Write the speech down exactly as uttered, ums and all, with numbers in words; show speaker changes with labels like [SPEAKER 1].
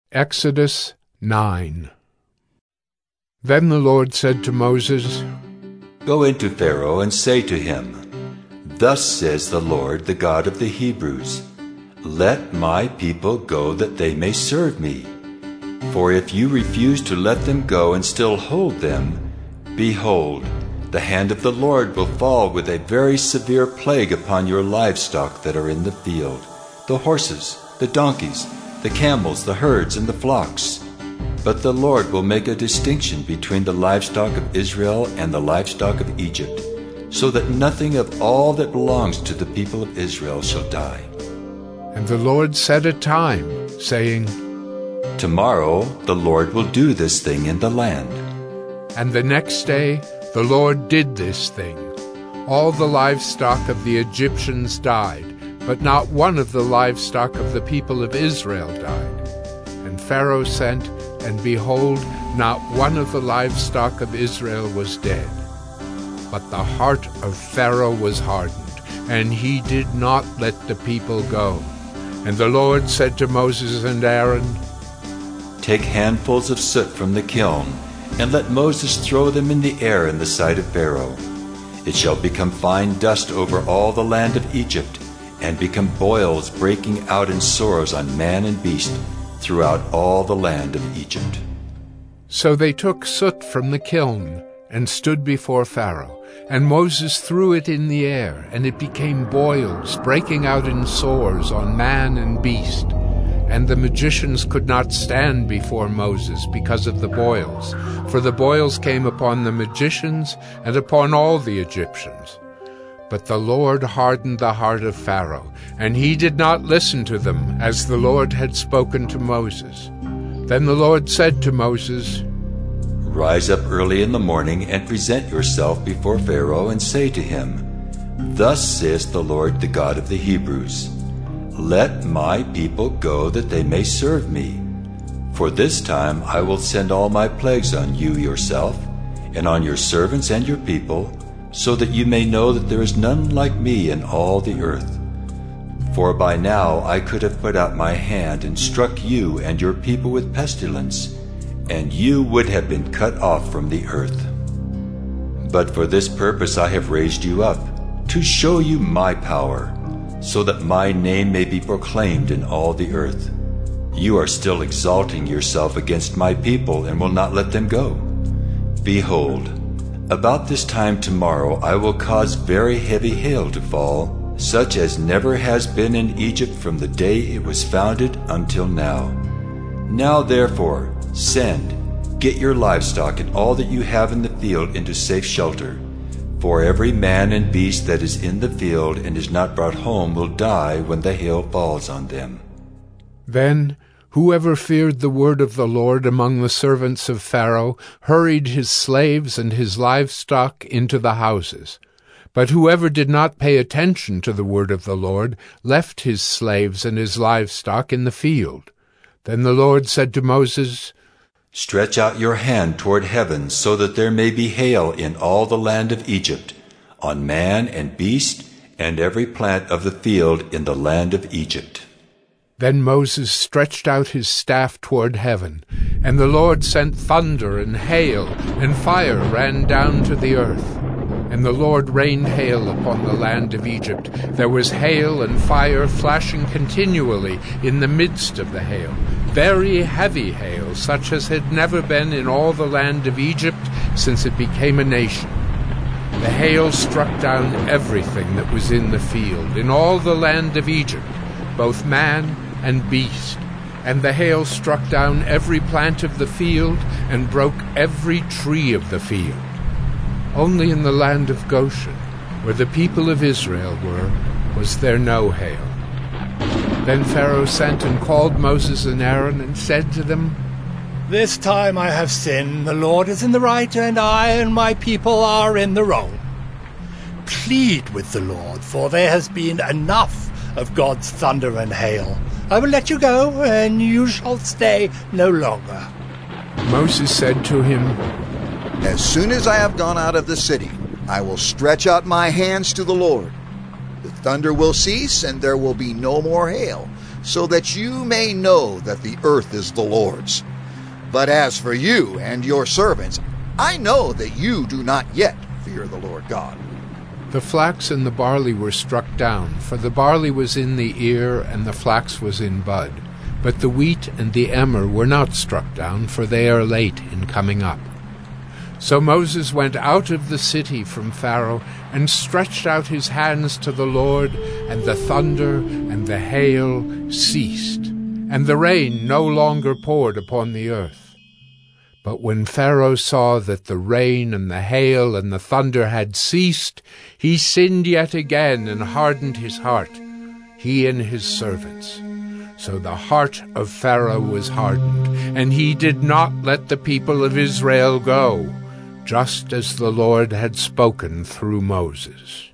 [SPEAKER 1] Exodus nine. Then the Lord said to Moses,
[SPEAKER 2] Go into Pharaoh and say to him, Thus says the Lord, the God of the Hebrews, Let my people go that they may serve me. For if you refuse to let them go and still hold them, behold, the hand of the Lord will fall with a very severe plague upon your livestock that are in the field, the horses, the donkeys, the camels, the herds, and the flocks. But the Lord will make a distinction between the livestock of Israel and the livestock of Egypt, so that nothing of all that belongs to the people of Israel shall die.
[SPEAKER 1] And the Lord set a time, saying,
[SPEAKER 2] Tomorrow the Lord will do this thing in the land.
[SPEAKER 1] And the next day the Lord did this thing. All the livestock of the Egyptians died, but not one of the livestock of the people of Israel died. And Pharaoh sent, and behold, not one of the livestock of Israel was dead. But the heart of Pharaoh was hardened, and he did not let the people go. And the Lord said to Moses and Aaron,
[SPEAKER 2] Take handfuls of soot from the kiln, and let Moses throw them in the air in the sight of Pharaoh. It shall become fine dust over all the land of Egypt, and become boils breaking out in sores on man and beast throughout all the land of Egypt.
[SPEAKER 1] So they took soot from the kiln and stood before Pharaoh, and Moses threw it in the air, and it became boils breaking out in sores on man and beast. And the magicians could not stand before Moses because of the boils, for the boils came upon the magicians and upon all the Egyptians. But the Lord hardened the heart of Pharaoh, and he did not listen to them, as the Lord had spoken to Moses. Then the Lord said to Moses,
[SPEAKER 2] Rise up early in the morning and present yourself before Pharaoh, and say to him, Thus says the Lord, the God of the Hebrews, Let my people go that they may serve me. For this time I will send all my plagues on you yourself, and on your servants and your people, so that you may know that there is none like me in all the earth. For by now I could have put out my hand and struck you and your people with pestilence, and you would have been cut off from the earth. But for this purpose I have raised you up, to show you my power, so that my name may be proclaimed in all the earth. You are still exalting yourself against my people, and will not let them go. Behold, about this time tomorrow I will cause very heavy hail to fall, such as never has been in Egypt from the day it was founded until now. Now therefore, send, get your livestock and all that you have in the field into safe shelter. For every man and beast that is in the field and is not brought home will die when the hail falls on them.
[SPEAKER 1] Then whoever feared the word of the Lord among the servants of Pharaoh hurried his slaves and his livestock into the houses. But whoever did not pay attention to the word of the Lord left his slaves and his livestock in the field. Then the Lord said to Moses,
[SPEAKER 2] Stretch out your hand toward heaven, so that there may be hail in all the land of Egypt, on man and beast, and every plant of the field in the land of Egypt.
[SPEAKER 1] Then Moses stretched out his staff toward heaven, and the Lord sent thunder and hail, and fire ran down to the earth. And the Lord rained hail upon the land of Egypt. There was hail and fire flashing continually in the midst of the hail, very heavy hail, such as had never been in all the land of Egypt since it became a nation. The hail struck down everything that was in the field, in all the land of Egypt, both man and beast. And the hail struck down every plant of the field, and broke every tree of the field. Only in the land of Goshen, where the people of Israel were, was there no hail. Then Pharaoh sent and called Moses and Aaron, and said to them,
[SPEAKER 3] This time I have sinned. The Lord is in the right, and I and my people are in the wrong. Plead with the Lord, for there has been enough of God's thunder and hail. I will let you go, and you shall stay no longer.
[SPEAKER 1] Moses said to him,
[SPEAKER 4] As soon as I have gone out of the city, I will stretch out my hands to the Lord. The thunder will cease, and there will be no more hail, so that you may know that the earth is the Lord's. But as for you and your servants, I know that you do not yet fear the Lord God."
[SPEAKER 1] The flax and the barley were struck down, for the barley was in the ear and the flax was in bud. But the wheat and the emmer were not struck down, for they are late in coming up. So Moses went out of the city from Pharaoh and stretched out his hands to the Lord, and the thunder and the hail ceased, and the rain no longer poured upon the earth. But when Pharaoh saw that the rain and the hail and the thunder had ceased, he sinned yet again and hardened his heart, he and his servants. So the heart of Pharaoh was hardened, and he did not let the people of Israel go, just as the Lord had spoken through Moses.